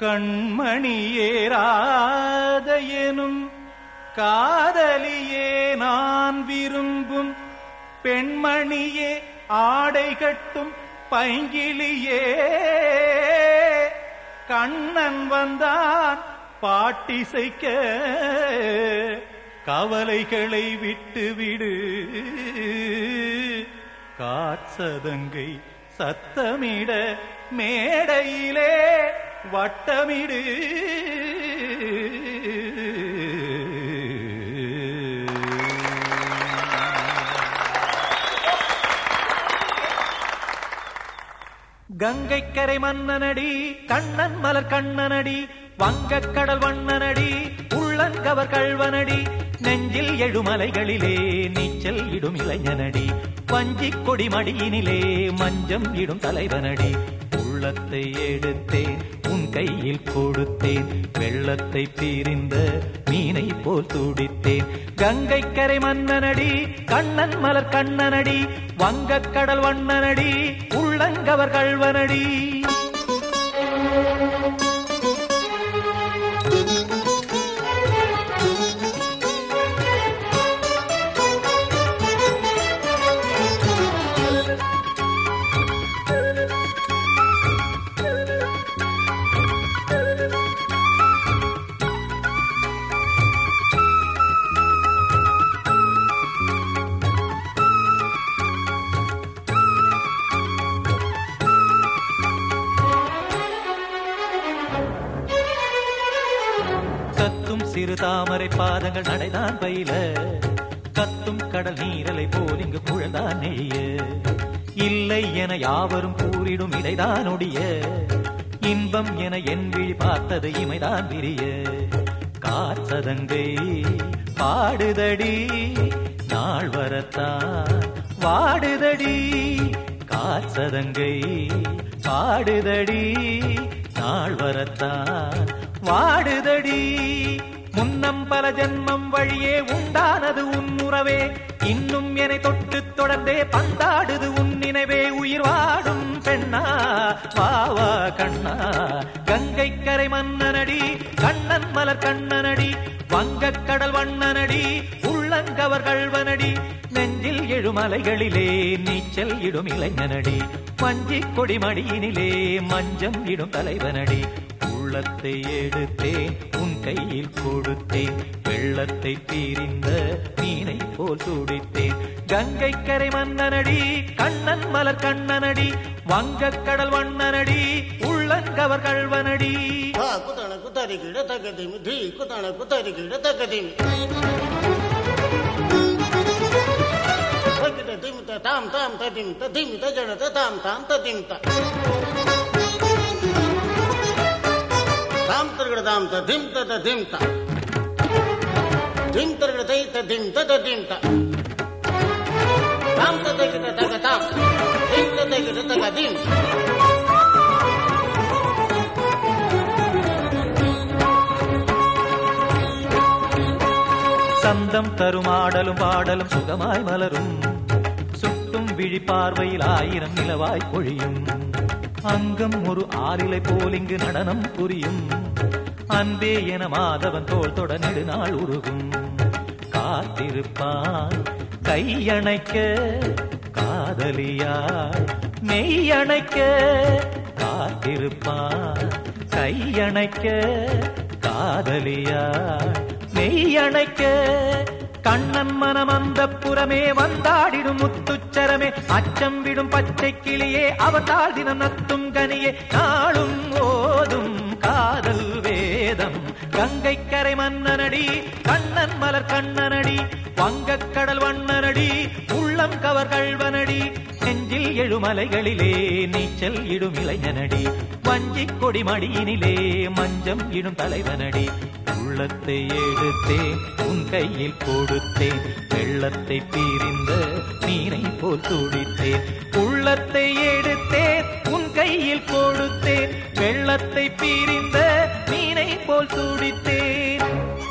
கண்மணியேராத எனும் காதலியே நான் விரும்பும் பெண்மணியே ஆடை கட்டும் பைங்கிளியே கண்ணன் வந்தான் பாட்டிசைக்க கவலைகளை விட்டுவிடு காற்சதங்கை சத்தமிட மேடையிலே வட்டமிடு. கங்கைக்கரை மன்னனடி கண்ணன் மலர் கண்ணனடி வங்கக்கடல் வண்ணனடி உள்ளங்கவர் கள்வனடி நெஞ்சில் எழுமலைகளிலே நீச்சல் இடும் இளைஞனடி வஞ்சிக் கொடி மடியினிலே மஞ்சம் இடும் தலைவனடி. உள்ளத்தை எடுத்தேன் உன் கையில் கொடுத்தேன் வெள்ளத்தை பிரிந்த மீனை போல் துடித்தேன். கங்கைக்கரை மன்னனடி கண்ணன் மலர் கண்ணனடி வங்கக்கடல் வண்ணனடி உள்ளங்கவர் கள்வனடி. சிறு தாமரை பாதங்கள் நடைதான் பயில கத்தும் கடல் நீரலை போல் இங்கு புழல்தான் நெய்ய இல்லை என யாவரும் கூறிடும் இடைதான் ஒடிய இன்பம் என என் விழி பார்த்தது இமைதான் விரிய. காற்சதங்கை பாடுதடி நாள் வரத்தான் வாடுதடி காற்சதங்கை பாடுதடி நாள் வரத்தான் வாடுதடி. முன்னம் பல ஜென்மம் வழியே உண்டானது உன் உறவே இன்னும் என்னை தொட்டு தொடர்ந்தே பந்தாடுது உன் நினைவே. உயிர் வாடும் பெண்ணா வாவா கண்ணா கங்கைக்கரை மன்னனடி கண்ணன் மலர் கண்ணனடி வங்கக்கடல் வண்ணனடி உள்ளங்கவர் கள்வனடி நெஞ்சில் எழுமலைகளிலே நீச்சல் இடும் இளைஞனடி வஞ்சிக் கொடி மடியினிலே மஞ்சம் இடும் தலைவனடி. உள்ளத்தை எடுத்தேன் உன் கையில் கொடுத்தேன் வெள்ளத்தை பிரிந்த மீனை போல் துடித்தேன். கங்கைக்கரை மன்னனடி கண்ணன் மலர் கண்ணனடி வங்கக்கடல் வண்ணனடி உள்ளங்கவர் கள்வனடி. குத்தன குத்தரி கிட தகதிமி தி குத்தன குத்தரி கிட தகதிமி தகத திமித தாம் தாம் ததிம் ததிம் தஜட தாம் தாம் ததிம் த தாம் தர்கட தாம் ததிம் ததிம் த திம் தர்கட தை ததிம் ததிம் த தாம் ததகட தக தாம் திம் ததகட தகதிம். சந்தம் தரும் ஆடலும் பாடலும் சுகமாய் மலரும் சுட்டும் விழி பார்வையில் ஆயிரம் நிலவாய் பொழியும் அங்கம் ஒரு ஆறிலை போல் இங்கு நடனம் புரியும் அன்பே என மாதவன் தோள் தொட நெடுநாள் உருகும். காத்திருப்பான் கையணைக்க காதலியாய் மெய்யணைக்க காத்திருப்பான் கையணைக்க காதலியாய் மெய்யணைக்க. கண்ணன் மனம் அந்த புறமே வந்தாடிடும் முத்துச்சரமே அச்சம் விடும் பச்சை கிளியே அவதால் தினம் நத்தும் கனியே நாளும் ஓதும் காதல் வேதம். கங்கைக்கரை மன்னனடி கண்ணன் மலர் கண்ணனடி வங்கக்கடல் வண்ணனடி உள்ளம் கவர் கள்வனடி நெஞ்சில் எழுமலைகளிலே நீச்சல் இடும் இளைஞனடி வஞ்சிக் கொடி மடியினிலே மஞ்சம் இடும் தலைவனடி. உள்ளத்தை எடுத்தேன் உன் கையில் கொடுத்தேன் வெள்ளத்தை பிரிந்த மீனை போல் துடித்தேன். உள்ளத்தை எடுத்தேன் உன் கையில் கொடுத்தேன் வெள்ளத்தை பிரிந்த மீனை போல் துடித்தேன்.